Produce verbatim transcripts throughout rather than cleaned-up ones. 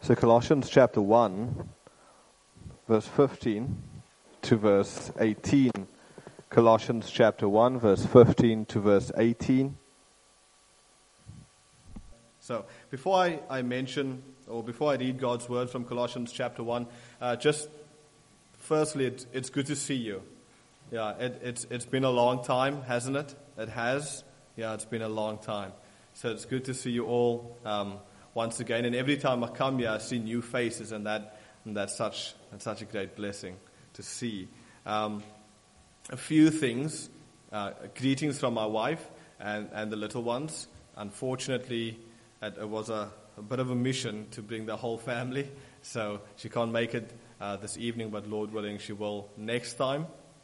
So Colossians chapter one, verse fifteen to verse eighteen. Colossians chapter one, verse fifteen to verse eighteen. So before I, I mention, or before I read God's word from Colossians chapter one, uh, just firstly, it, it's good to see you. Yeah, it, it's it's been a long time, hasn't it? It has. Yeah, it's been a long time. So it's good to see you all um, once again. And every time I come here, I see new faces, and that and that's such that's such a great blessing to see. Um, a few things. Uh, greetings from my wife and, and the little ones. Unfortunately, it, it was a, a bit of a mission to bring the whole family, so she can't make it uh, this evening, but Lord willing, she will next time.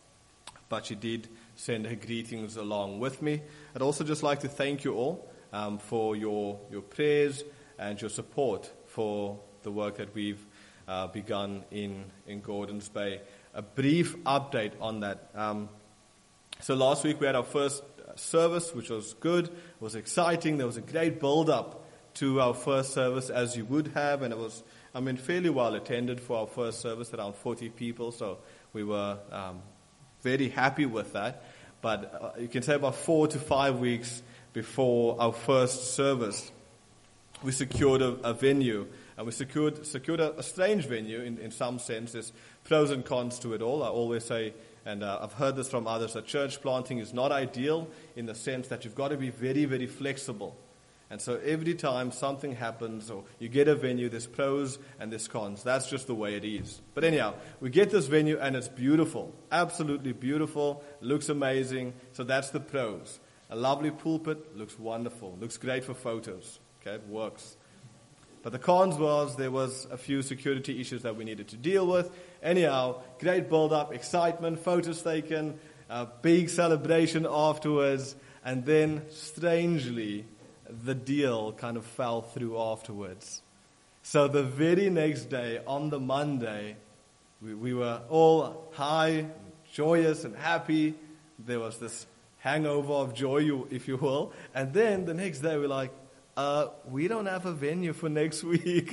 But she did send her greetings along with me. I'd also just like to thank you all um, for your your prayers and your support for the work that we've uh, begun in, in Gordons Bay. A brief update on that. Um, so last week we had our first service, which was good. It was exciting. There was a great build-up to our first service, as you would have, and it was, I mean, fairly well attended for our first service, around forty people. So we were um, very happy with that. But uh, you can say about four to five weeks before our first service, we secured a, a venue. And we secured secured a, a strange venue in, in some sense. There's pros and cons to it all. I always say, and uh, I've heard this from others, that church planting is not ideal in the sense that you've got to be very, very flexible. And so every time something happens or you get a venue, there's pros and there's cons. That's just the way it is. But anyhow, we get this venue and it's beautiful. Absolutely beautiful. Looks amazing. So that's the pros. A lovely pulpit. Looks wonderful. Looks great for photos. Okay, it works. But the cons was there was a few security issues that we needed to deal with. Anyhow, great build-up, excitement, photos taken, a big celebration afterwards, and then, strangely, the deal kind of fell through afterwards. So the very next day, on the Monday, we, we were all high, joyous, and happy. There was this hangover of joy, if you will. And then the next day, we're like, Uh, we don't have a venue for next week.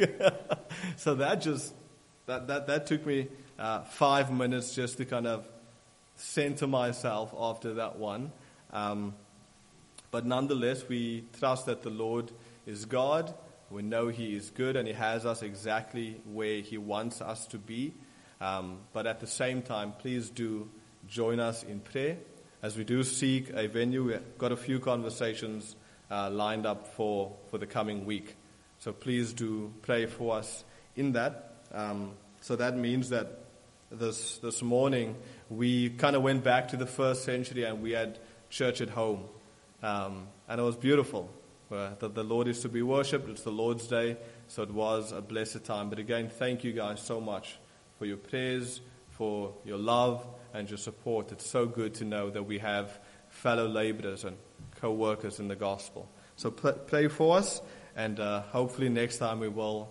So that just, that, that, that took me uh, five minutes just to kind of center myself after that one. Um, but nonetheless, we trust that the Lord is God. We know He is good and He has us exactly where He wants us to be. Um, but at the same time, please do join us in prayer as we do seek a venue. We've got a few conversations Uh, lined up for, for the coming week. So please do pray for us in that. Um, so that means that this this morning we kind of went back to the first century and we had church at home. Um, and it was beautiful. Uh, that the Lord is to be worshipped. It's the Lord's Day. So it was a blessed time. But again, thank you guys so much for your prayers, for your love and your support. It's so good to know that we have fellow laborers and co-workers in the gospel. So pl- pray for us, and uh, hopefully next time we will,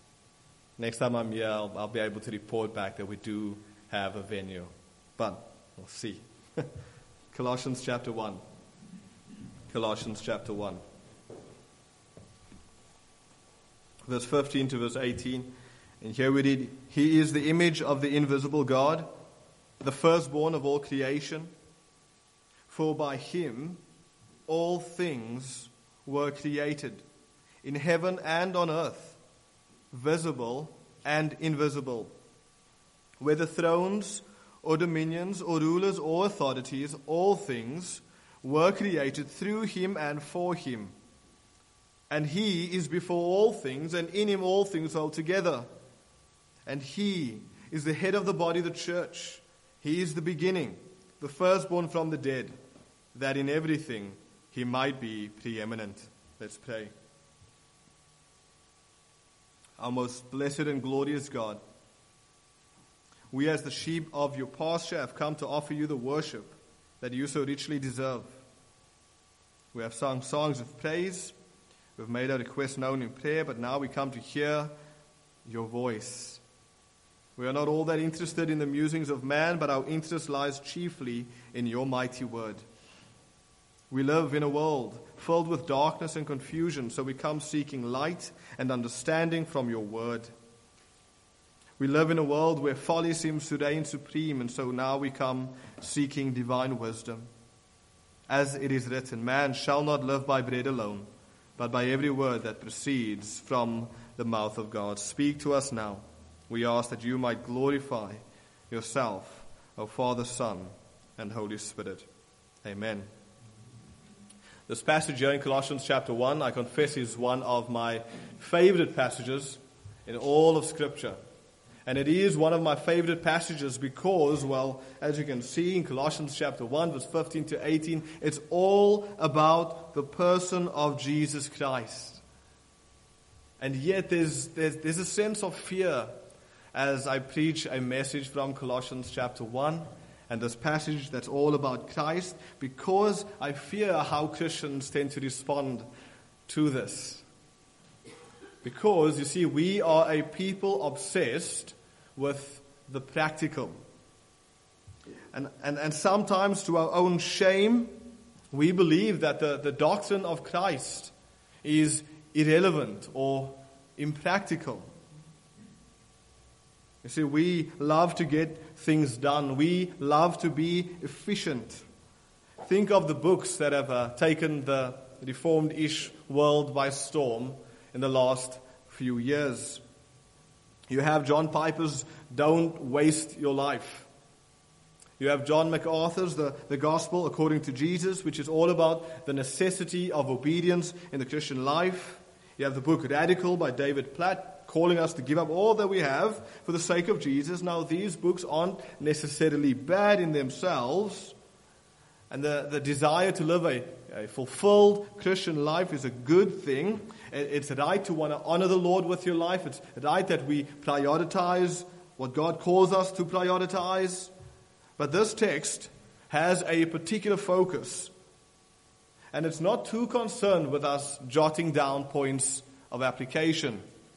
next time I'm here, I'll, I'll be able to report back that we do have a venue. But we'll see. Colossians chapter one. Colossians chapter one. Verse fifteen to verse eighteen. And here we read, He is the image of the invisible God, the firstborn of all creation. For by Him all things were created, in heaven and on earth, visible and invisible. Whether thrones or dominions or rulers or authorities, all things were created through Him and for Him. And He is before all things, and in Him all things hold together. And He is the head of the body, the church. He is the beginning, the firstborn from the dead, that in everything He might be preeminent. Let's pray. Our most blessed and glorious God, we as the sheep of your pasture have come to offer you the worship that you so richly deserve. We have sung songs of praise. We've made our requests known in prayer, but now we come to hear your voice. We are not all that interested in the musings of man, but our interest lies chiefly in your mighty word. We live in a world filled with darkness and confusion, so we come seeking light and understanding from your word. We live in a world where folly seems to reign supreme, and so now we come seeking divine wisdom. As it is written, man shall not live by bread alone, but by every word that proceeds from the mouth of God. Speak to us now. We ask that you might glorify yourself, O Father, Son, and Holy Spirit. Amen. This passage here in Colossians chapter one, I confess, is one of my favorite passages in all of Scripture. And it is one of my favorite passages because, well, as you can see in Colossians chapter one, verse fifteen to eighteen, it's all about the person of Jesus Christ. And yet there's, there's, there's a sense of fear as I preach a message from Colossians chapter one and this passage that's all about Christ, because I fear how Christians tend to respond to this. Because, you see, we are a people obsessed with the practical. And, and, and sometimes, to our own shame, we believe that the, the doctrine of Christ is irrelevant or impractical. You see, we love to get things done. We love to be efficient. Think of the books that have uh, taken the Reformed-ish world by storm in the last few years. You have John Piper's Don't Waste Your Life. You have John MacArthur's the, the Gospel According to Jesus, which is all about the necessity of obedience in the Christian life. You have the book Radical by David Platt, calling us to give up all that we have for the sake of Jesus. Now, these books aren't necessarily bad in themselves, and the, the desire to live a, a fulfilled Christian life is a good thing. It's right to want to honor the Lord with your life. It's right that we prioritize what God calls us to prioritize. But this text has a particular focus, and it's not too concerned with us jotting down points of application.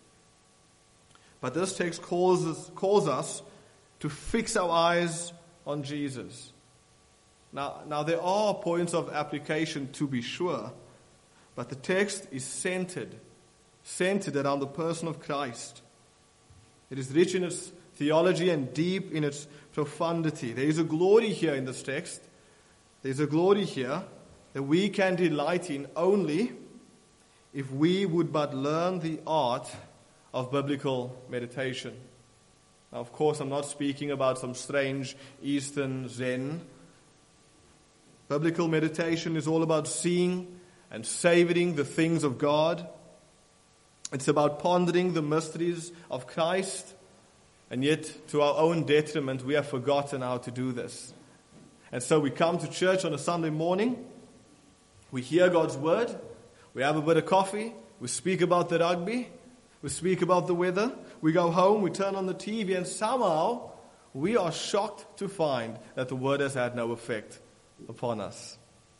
But this text calls us, calls us to fix our eyes on Jesus. Now, now, there are points of application to be sure, but the text is centered, centered around the person of Christ. It is rich in its theology and deep in its profundity. There is a glory here in this text. There is a glory here that we can delight in only if we would but learn the art of biblical meditation. Now, of course, I'm not speaking about some strange Eastern Zen. Biblical meditation is all about seeing and savoring the things of God. It's about pondering the mysteries of Christ, and yet, to our own detriment, we have forgotten how to do this. And so we come to church on a Sunday morning, we hear God's word, we have a bit of coffee, we speak about the rugby, we speak about the weather, we go home, we turn on the T V, and somehow we are shocked to find that the word has had no effect upon us.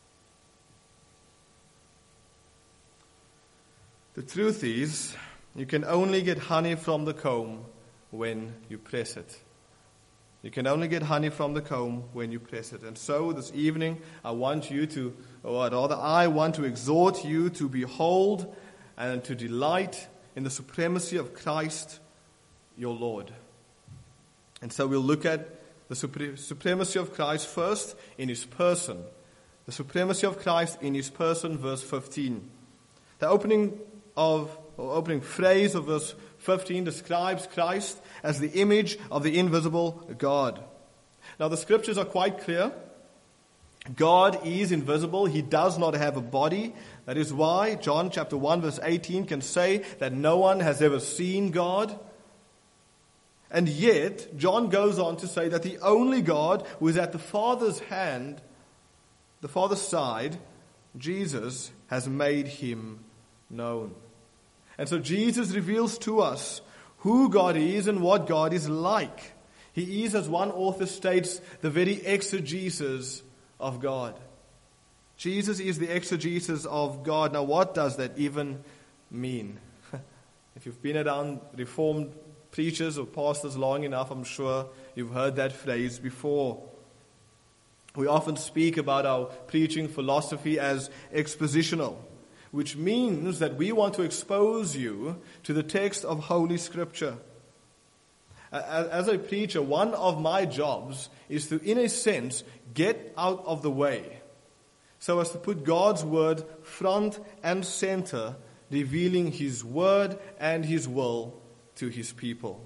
The truth is, you can only get honey from the comb when you press it. You can only get honey from the comb when you press it. And so this evening, I want you to, or rather, I want to exhort you to behold and to delight in the supremacy of Christ, your Lord. And so we'll look at the supre- supremacy of Christ first in his person. The supremacy of Christ in his person, verse fifteen. The opening of, or opening phrase of verse fifteen describes Christ as the image of the invisible God. Now the scriptures are quite clear. God is invisible. He does not have a body. That is why John chapter one verse eighteen can say that no one has ever seen God. And yet, John goes on to say that the only God who is at the Father's hand, the Father's side, Jesus, has made him known. And so Jesus reveals to us who God is and what God is like. He is, as one author states, the very exegesis of God. Jesus is the exegesis of God. Now, what does that even mean? If you've been around Reformed preachers or pastors long enough, I'm sure you've heard that phrase before. We often speak about our preaching philosophy as expositional, which means that we want to expose you to the text of Holy Scripture. As a preacher, one of my jobs is to, in a sense, get out of the way, so as to put God's Word front and center, revealing His Word and His will to His people.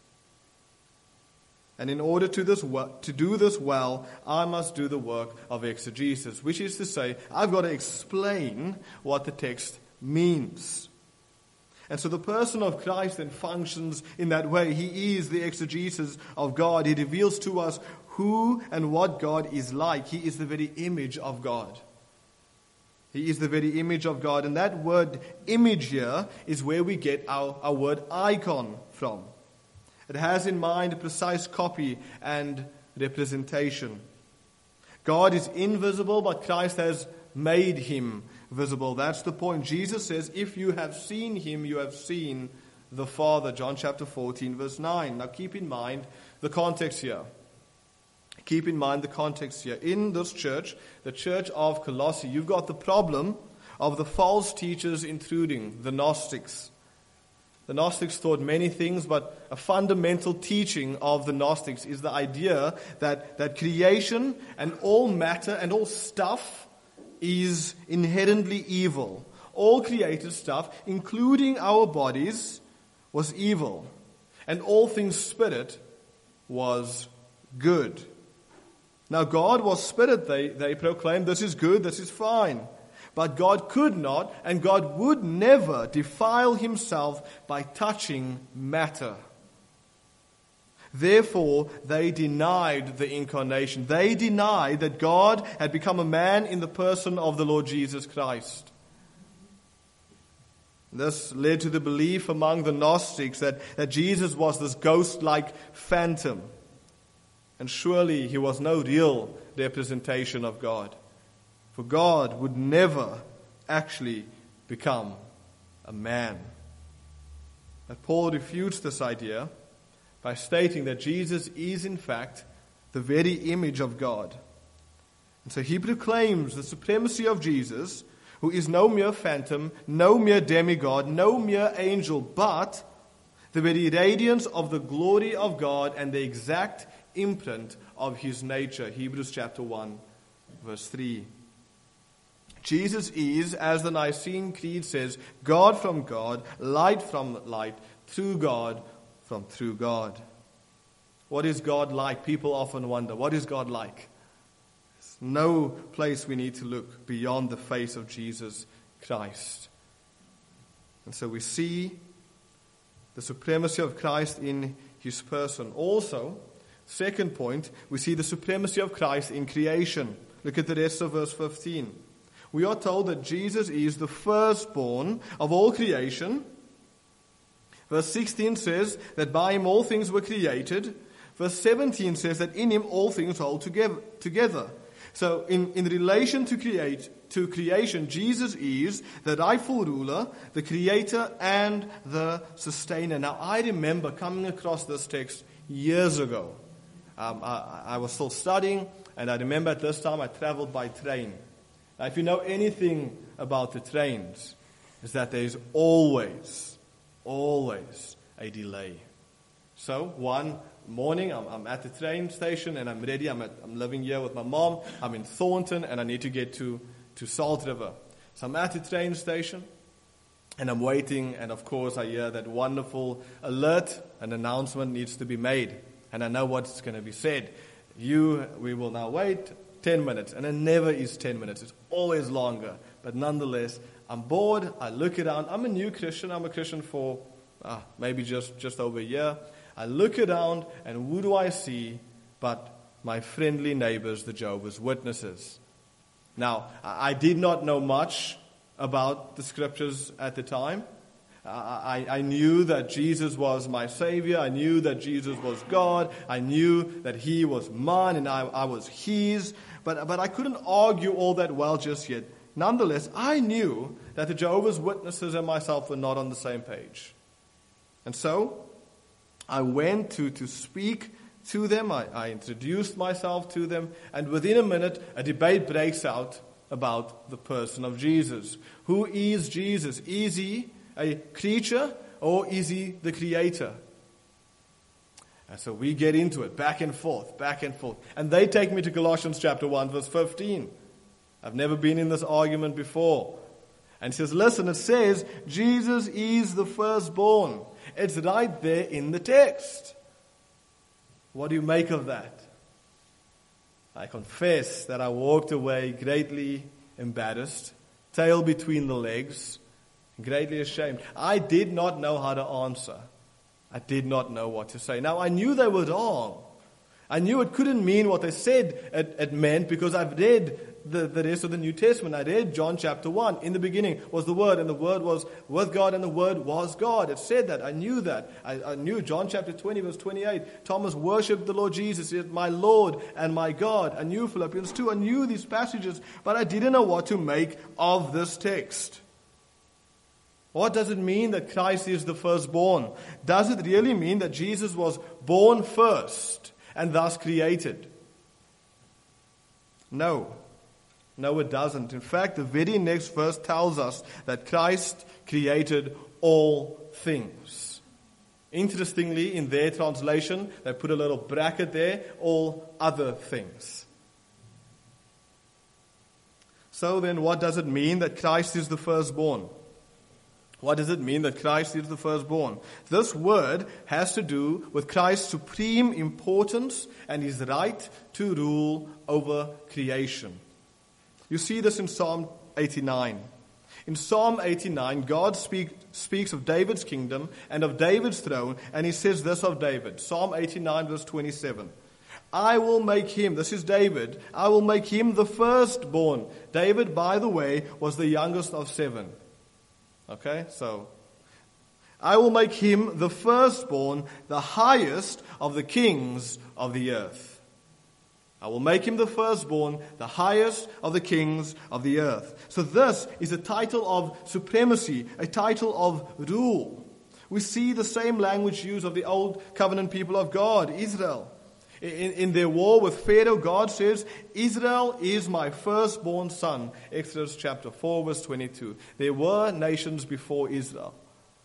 And in order to, this, to do this well, I must do the work of exegesis, which is to say, I've got to explain what the text means. And so the person of Christ then functions in that way. He is the exegesis of God. He reveals to us who and what God is like. He is the very image of God. He is the very image of God. And that word image here is where we get our, our word icon from. It has in mind a precise copy and representation. God is invisible, but Christ has made Him visible. That's the point. Jesus says, if you have seen Him, you have seen the Father. John chapter fourteen, verse nine. Now keep in mind the context here. Keep in mind the context here. In this church, the church of Colossae, you've got the problem of the false teachers intruding, the Gnostics. The Gnostics taught many things, but a fundamental teaching of the Gnostics is the idea that, that creation and all matter and all stuff is inherently evil. All created stuff, including our bodies, was evil. And all things spirit was good. Now God was spirit, they, they proclaimed, this is good, this is fine. But God could not, and God would never defile Himself by touching matter. Therefore, they denied the incarnation. They denied that God had become a man in the person of the Lord Jesus Christ. This led to the belief among the Gnostics that, that Jesus was this ghost-like phantom. And surely He was no real representation of God. For God would never actually become a man. But Paul refutes this idea by stating that Jesus is in fact the very image of God. And so he proclaims the supremacy of Jesus, who is no mere phantom, no mere demigod, no mere angel, but the very radiance of the glory of God and the exact imprint of His nature. Hebrews chapter one, verse three. Jesus is, as the Nicene Creed says, God from God, light from light, true God from true God. What is God like? People often wonder, what is God like? There's no place we need to look beyond the face of Jesus Christ. And so we see the supremacy of Christ in His person. Also, second point, we see the supremacy of Christ in creation. Look at the rest of verse fifteen. We are told that Jesus is the firstborn of all creation. Verse sixteen says that by Him all things were created. Verse seventeen says that in Him all things hold together. So in, in relation to create to creation, Jesus is the rightful ruler, the creator, and the sustainer. Now I remember coming across this text years ago. Um, I, I was still studying, and I remember at this time I traveled by train. Now, if you know anything about the trains, is that there is always, always a delay. So one morning, I'm, I'm at the train station and I'm ready. I'm, at, I'm living here with my mom. I'm in Thornton and I need to get to, to Salt River. So I'm at the train station and I'm waiting. And of course, I hear that wonderful alert. An announcement needs to be made. And I know what's going to be said. You, we will now wait ten minutes. And it never is ten minutes. It's always longer. But nonetheless, I'm bored. I look around. I'm a new Christian. I'm a Christian for ah, maybe just, just over a year. I look around, and who do I see but my friendly neighbors, the Jehovah's Witnesses? Now, I did not know much about the Scriptures at the time. I, I knew that Jesus was my Savior. I knew that Jesus was God. I knew that He was mine and I, I was His. But, but I couldn't argue all that well just yet. Nonetheless, I knew that the Jehovah's Witnesses and myself were not on the same page. And so I went to, to speak to them. I, I introduced myself to them. And within a minute, a debate breaks out about the person of Jesus. Who is Jesus? Is he a creature or is he the creator? And so we get into it, back and forth, back and forth. And they take me to Colossians chapter one, verse fifteen. I've never been in this argument before. And he says, listen, it says, Jesus is the firstborn. It's right there in the text. What do you make of that? I confess that I walked away greatly embarrassed, tail between the legs, greatly ashamed. I did not know how to answer. I did not know what to say. Now, I knew they were wrong. I knew it couldn't mean what they said it, it meant because I've read the, the rest of the New Testament. I read John chapter one. In the beginning was the Word, and the Word was with God, and the Word was God. It said that. I knew that. I, I knew John chapter twenty, verse twenty-eight. Thomas worshipped the Lord Jesus. He said, my Lord and my God. I knew Philippians two. I knew these passages, but I didn't know what to make of this text. What does it mean that Christ is the firstborn? Does it really mean that Jesus was born first and thus created? No. No, it doesn't. In fact, the very next verse tells us that Christ created all things. Interestingly, in their translation, they put a little bracket there, all other things. So then, what does it mean that Christ is the firstborn? What does it mean that Christ is the firstborn? This word has to do with Christ's supreme importance and his right to rule over creation. You see this in Psalm eighty-nine. In Psalm eighty-nine, God speak, speaks of David's kingdom and of David's throne, and he says this of David. Psalm eighty-nine, verse twenty-seven. I will make him, this is David, I will make him the firstborn. David, by the way, was the youngest of seven. Okay, so I will make him the firstborn, the highest of the kings of the earth. I will make him the firstborn, the highest of the kings of the earth. So this is a title of supremacy, a title of rule. We see the same language used of the old covenant people of God, Israel. In, in their war with Pharaoh, God says, Israel is my firstborn son. Exodus chapter four, verse twenty-two. There were nations before Israel.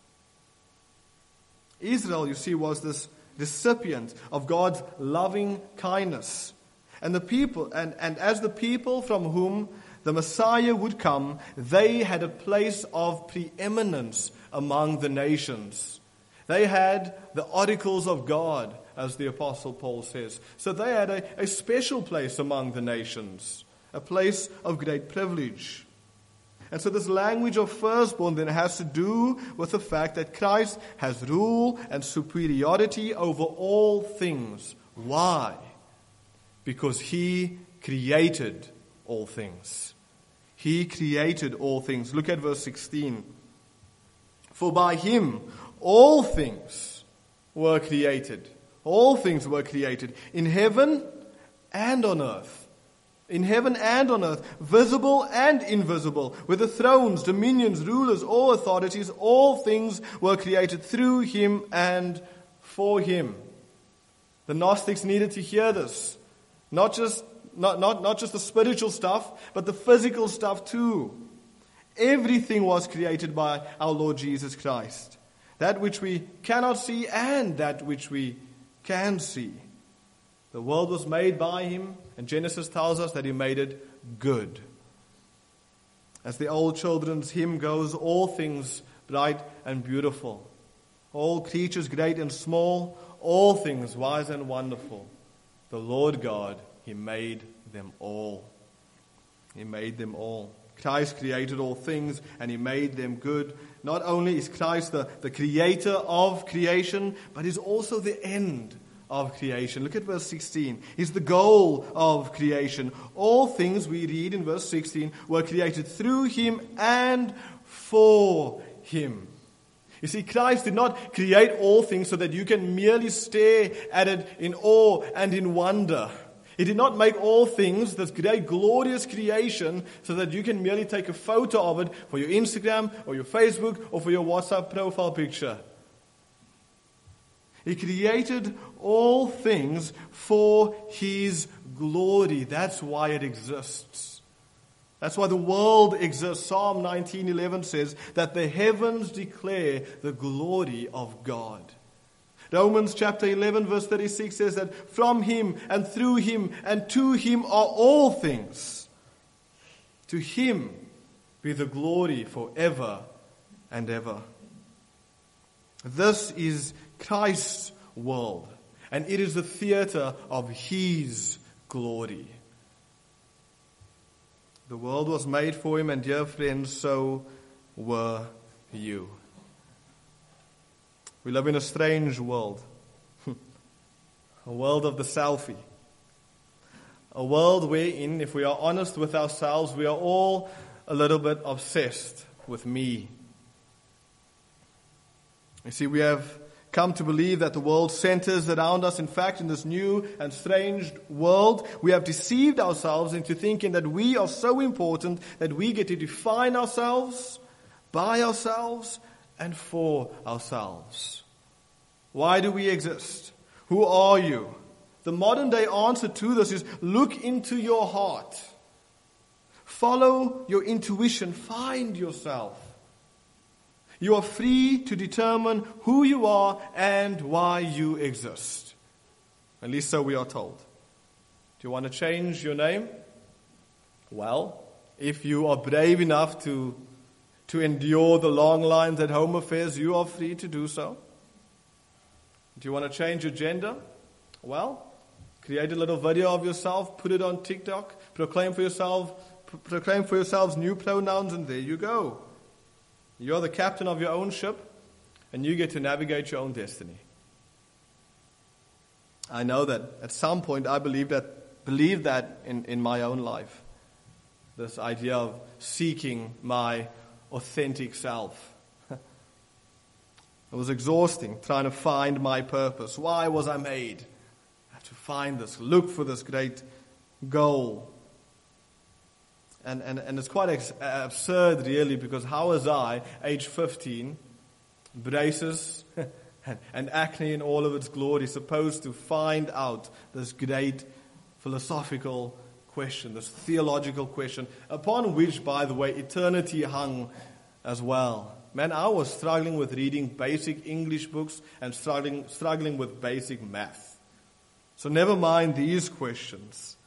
Israel, you see, was this recipient of God's loving kindness. And the people, and, and as the people from whom the Messiah would come, they had a place of preeminence among the nations. They had the oracles of God, as the Apostle Paul says. So they had a, a special place among the nations, a place of great privilege. And so this language of firstborn then has to do with the fact that Christ has rule and superiority over all things. Why? Because he created all things. He created all things. Look at verse sixteen. For by him all things were created. All things were created in heaven and on earth. In heaven and on earth, visible and invisible, whether thrones, dominions, rulers, or authorities, all things were created through him and for him. The Gnostics needed to hear this. Not just, not, not, not just the spiritual stuff, but the physical stuff too. Everything was created by our Lord Jesus Christ. That which we cannot see and that which we can see. The world was made by him, and Genesis tells us that he made it good. As the old children's hymn goes, all things bright and beautiful, all creatures great and small, all things wise and wonderful. The Lord God, he made them all. He made them all. Christ created all things and he made them good. Not only is Christ the, the creator of creation, but he's also the end of creation. Look at verse sixteen. He's the goal of creation. All things, we read in verse sixteen, were created through him and for him. You see, Christ did not create all things so that you can merely stare at it in awe and in wonder. He did not make all things, this great glorious creation, so that you can merely take a photo of it for your Instagram or your Facebook or for your WhatsApp profile picture. He created all things for His glory. That's why it exists. That's why the world exists. Psalm nineteen eleven says that the heavens declare the glory of God. Romans chapter eleven verse thirty-six says that from Him and through Him and to Him are all things. To Him be the glory forever and ever. This is Christ's world, and it is the theater of His glory. The world was made for Him, and dear friends, so were you. We live in a strange world, a world of the selfie, a world wherein, if we are honest with ourselves, we are all a little bit obsessed with me. You see, we have come to believe that the world centers around us. In fact, in this new and strange world, we have deceived ourselves into thinking that we are so important that we get to define ourselves by ourselves and for ourselves. Why do we exist? Who are you? The modern day answer to this is look into your heart. Follow your intuition. Find yourself. You are free to determine who you are and why you exist. At least so we are told. Do you want to change your name? Well, if you are brave enough to, to endure the long lines at Home Affairs, you are free to do so. Do you want to change your gender? Well, create a little video of yourself, put it on TikTok, proclaim for yourself, proclaim for yourselves new pronouns, and there you go. You're the captain of your own ship, and you get to navigate your own destiny. I know that at some point I believe that, believe that in, in my own life. This idea of seeking my authentic self. It was exhausting trying to find my purpose. Why was I made? I have to find this, look for this great goal. And, and, and it's quite ex- absurd, really, because how was I, age fifteen, braces and, and acne in all of its glory, supposed to find out this great philosophical question, this theological question, upon which, by the way, eternity hung as well. Man, I was struggling with reading basic English books and struggling, struggling with basic math. So never mind these questions.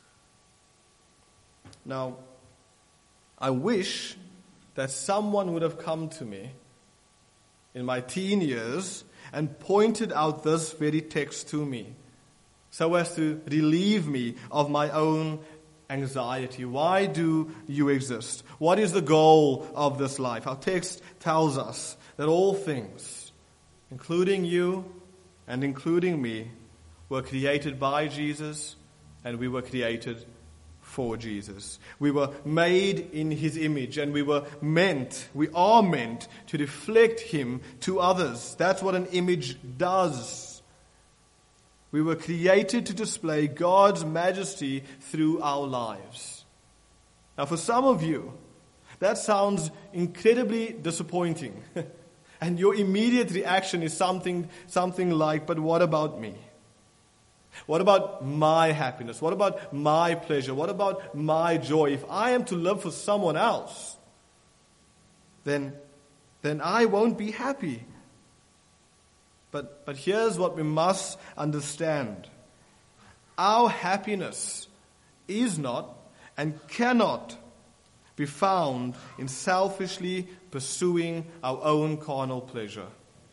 Now, I wish that someone would have come to me in my teen years and pointed out this very text to me so as to relieve me of my own anxiety. Why do you exist? What is the goal of this life? Our text tells us that all things, including you and including me, were created by Jesus, and we were created for Jesus. We were made in His image, and we were meant, we are meant to reflect Him to others. That's what an image does. We were created to display God's majesty through our lives. Now, for some of you, that sounds incredibly disappointing. And your immediate reaction is something, something like, but what about me? What about my happiness? What about my pleasure? What about my joy? If I am to live for someone else, then, then I won't be happy. But, but here's what we must understand. Our happiness is not and cannot be found in selfishly pursuing our own carnal pleasure.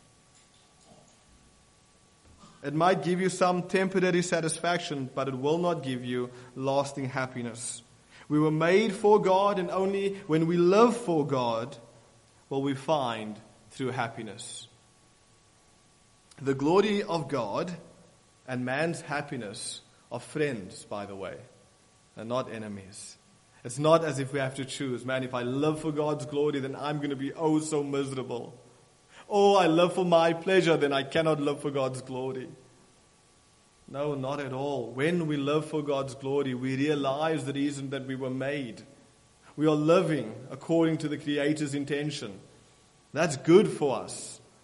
It might give you some temporary satisfaction, but it will not give you lasting happiness. We were made for God, and only when we live for God will we find true happiness. The glory of God and man's happiness are friends, by the way, and not enemies. It's not as if we have to choose, man, if I live for God's glory, then I'm going to be oh so miserable. Oh, I live for my pleasure, then I cannot live for God's glory. No, not at all. When we live for God's glory, we realize the reason that we were made. We are living according to the Creator's intention. That's good for us.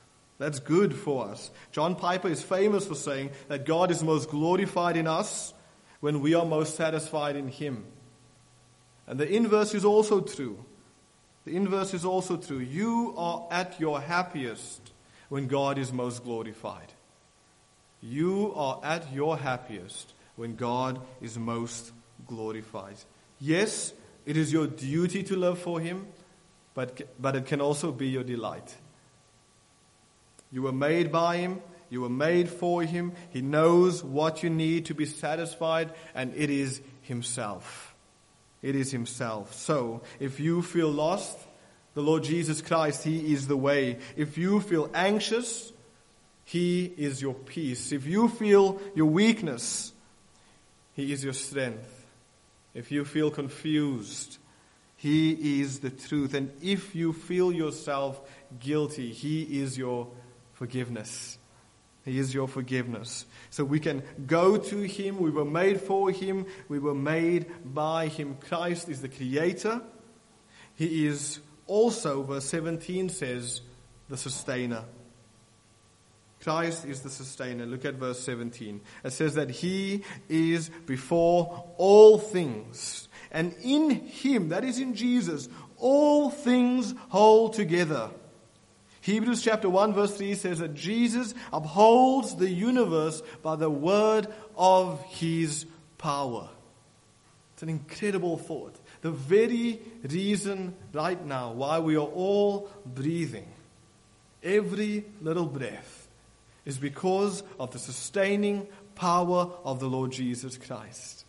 That's good for us. John Piper is famous for saying that God is most glorified in us when we are most satisfied in Him. And the inverse is also true. The inverse is also true. You are at your happiest when God is most glorified. You are at your happiest when God is most glorified. Yes, it is your duty to live for Him, but, but it can also be your delight. You were made by Him. You were made for Him. He knows what you need to be satisfied, and it is Himself. It is Himself. So, if you feel lost, the Lord Jesus Christ, He is the way. If you feel anxious, He is your peace. If you feel your weakness, He is your strength. If you feel confused, He is the truth. And if you feel yourself guilty, He is your forgiveness. He is your forgiveness. So we can go to Him. We were made for Him. We were made by Him. Christ is the Creator. He is also, verse seventeen says, the sustainer. Christ is the sustainer. Look at verse seventeen. It says that He is before all things. And in Him, that is in Jesus, all things hold together. Hebrews chapter one verse three says that Jesus upholds the universe by the word of His power. It's an incredible thought. The very reason right now why we are all breathing, every little breath, is because of the sustaining power of the Lord Jesus Christ.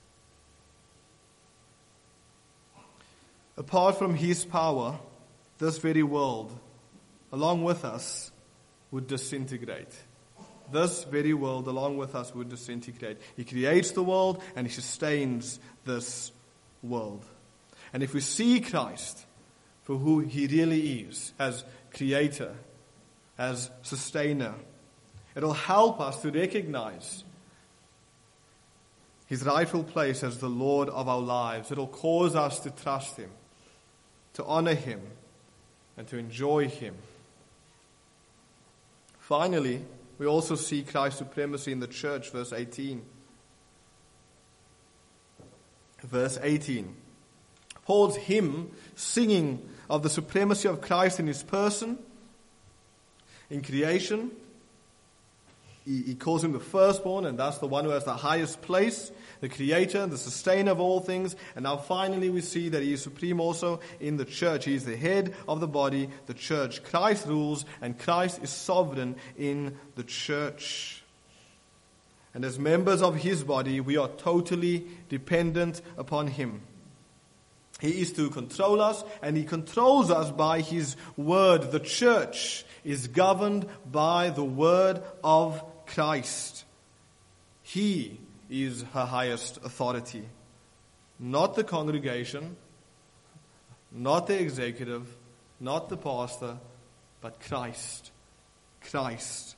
Apart from His power, this very world, along with us, would disintegrate. This very world, along with us, would disintegrate. He creates the world and He sustains this world. And if we see Christ for who He really is, as Creator, as Sustainer, it'll help us to recognize His rightful place as the Lord of our lives. It'll cause us to trust Him, to honor Him, and to enjoy Him. Finally, we also see Christ's supremacy in the church, verse eighteen. Verse eighteen. Paul's hymn singing of the supremacy of Christ in His person, in creation. He, he calls Him the firstborn, and that's the one who has the highest place, the Creator, the sustainer of all things. And now finally we see that He is supreme also in the church. He is the head of the body, the church. Christ rules, and Christ is sovereign in the church. And as members of His body, we are totally dependent upon Him. He is to control us, and He controls us by His word. The church is governed by the word of Christ. He is her highest authority. Not the congregation, not the executive, not the pastor, but Christ. Christ.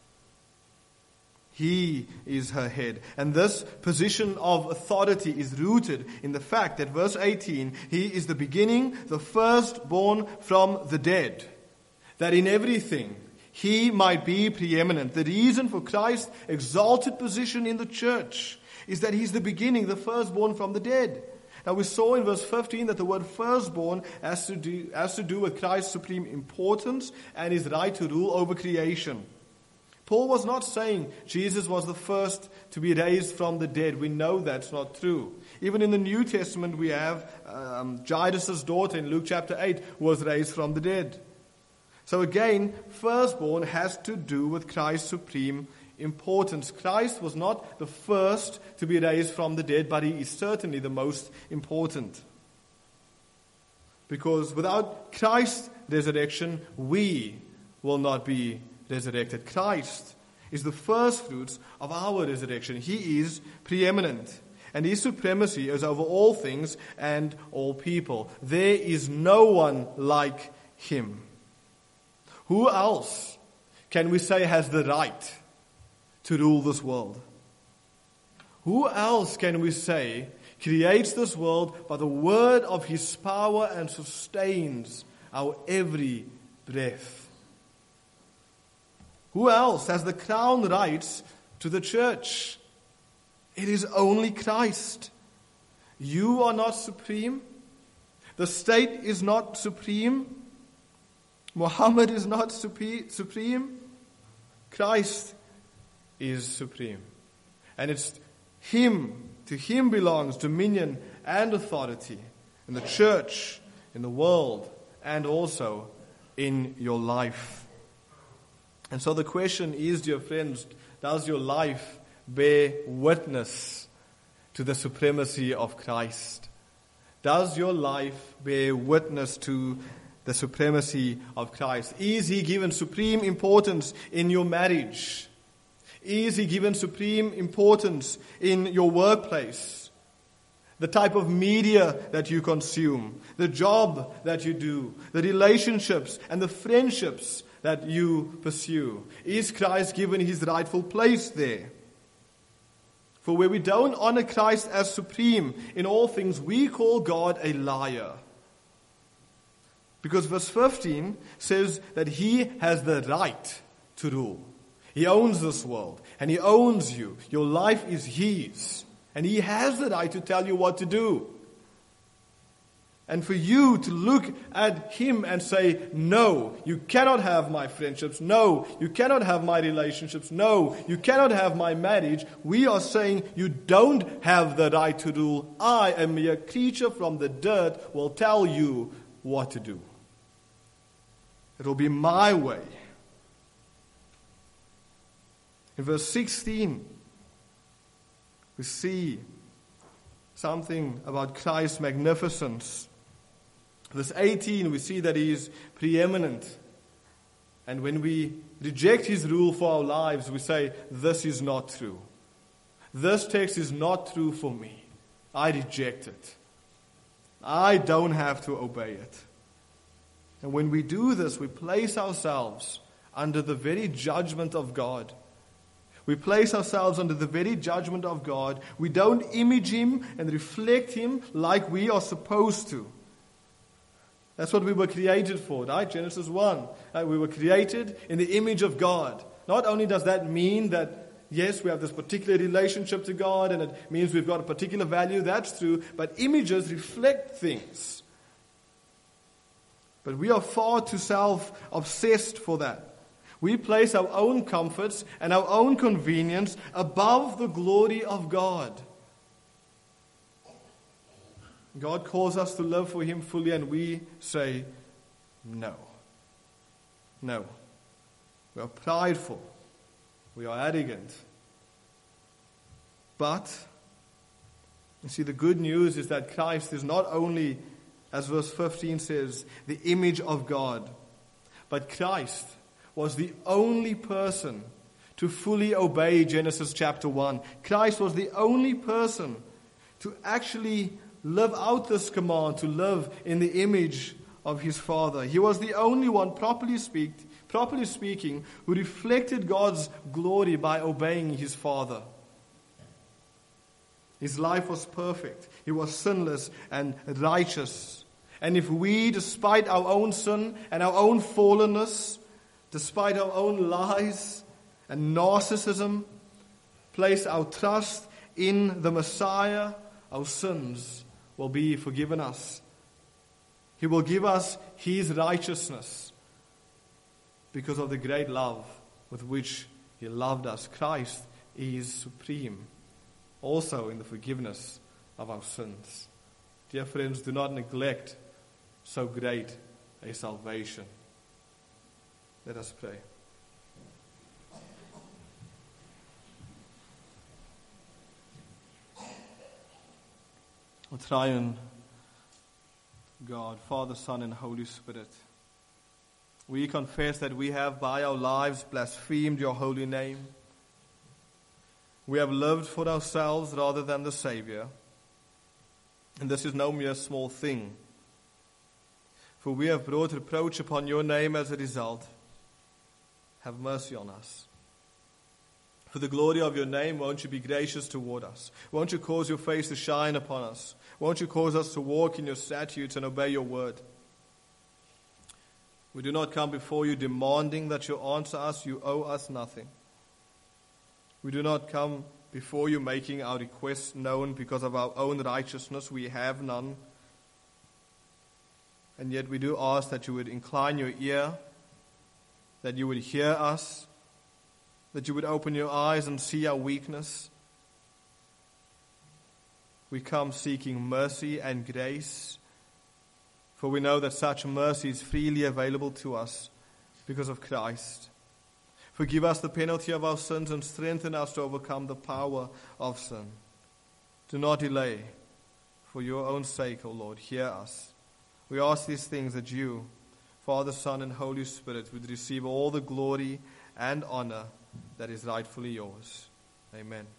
He is her head. And this position of authority is rooted in the fact that verse eighteen, He is the beginning, the firstborn from the dead. That in everything He might be preeminent. The reason for Christ's exalted position in the church is that He's the beginning, the firstborn from the dead. Now we saw in verse fifteen that the word firstborn has to do, has to do with Christ's supreme importance and His right to rule over creation. Paul was not saying Jesus was the first to be raised from the dead. We know that's not true. Even in the New Testament we have um, Jairus' daughter in Luke chapter eight who was raised from the dead. So again, firstborn has to do with Christ's supreme importance. Christ was not the first to be raised from the dead, but He is certainly the most important. Because without Christ's resurrection, we will not be resurrected. Christ is the first fruits of our resurrection. He is preeminent. And His supremacy is over all things and all people. There is no one like Him. Who else can we say has the right to rule this world? Who else can we say creates this world by the word of His power and sustains our every breath? Who else has the crown rights to the church? It is only Christ. You are not supreme. The state is not supreme. Muhammad is not supreme. Christ is supreme. And it's Him, to Him belongs dominion and authority in the church, in the world, and also in your life. And so the question is, dear friends, does your life bear witness to the supremacy of Christ? Does your life bear witness to the supremacy of Christ? Is He given supreme importance in your marriage? Is He given supreme importance in your workplace? The type of media that you consume, the job that you do, the relationships and the friendships that you pursue. Is Christ given His rightful place there? For where we don't honor Christ as supreme in all things, we call God a liar. Because verse fifteen says that He has the right to rule. He owns this world, and He owns you. Your life is His, and He has the right to tell you what to do. And for you to look at Him and say, no, you cannot have my friendships. No, you cannot have my relationships. No, you cannot have my marriage. We are saying you don't have the right to rule. I, a mere creature from the dirt, will tell you what to do. It will be my way. In verse sixteen, we see something about Christ's magnificence. Verse eighteen, we see that He is preeminent. And when we reject His rule for our lives, we say, this is not true. This text is not true for me. I reject it. I don't have to obey it. And when we do this, we place ourselves under the very judgment of God. We place ourselves under the very judgment of God. We don't image Him and reflect Him like we are supposed to. That's what we were created for, right? Genesis one. Uh, we were created in the image of God. Not only does that mean that, yes, we have this particular relationship to God and it means we've got a particular value, that's true, but images reflect things. But we are far too self-obsessed for that. We place our own comforts and our own convenience above the glory of God. God calls us to live for Him fully, and we say, no. No. We are prideful. We are arrogant. But, you see, the good news is that Christ is not only, as verse fifteen says, the image of God, but Christ was the only person to fully obey Genesis chapter one. Christ was the only person to actually live out this command, to live in the image of His Father. He was the only one, properly speak, properly speaking, who reflected God's glory by obeying His Father. His life was perfect. He was sinless and righteous. And if we, despite our own sin and our own fallenness, despite our own lies and narcissism, place our trust in the Messiah, our sins will be forgiven us. He will give us His righteousness because of the great love with which He loved us. Christ is supreme, also in the forgiveness of our sins. Dear friends, do not neglect so great a salvation. Let us pray. O triune God, Father, Son, and Holy Spirit, we confess that we have by our lives blasphemed Your holy name. We have lived for ourselves rather than the Savior. And this is no mere small thing, for we have brought reproach upon Your name as a result. Have mercy on us. For the glory of Your name, won't You be gracious toward us? Won't You cause Your face to shine upon us? Won't You cause us to walk in Your statutes and obey Your word? We do not come before you demanding that you answer us. You owe us nothing. We do not come before you making our requests known because of our own righteousness. We have none. And yet we do ask that you would incline your ear, that you would hear us, that you would open your eyes and see our weakness. We come seeking mercy and grace, for we know that such mercy is freely available to us because of Christ. Forgive us the penalty of our sins and strengthen us to overcome the power of sin. Do not delay. For your own sake, O Lord, hear us. We ask these things that you, Father, Son, and Holy Spirit, would receive all the glory and honor that is rightfully yours. Amen.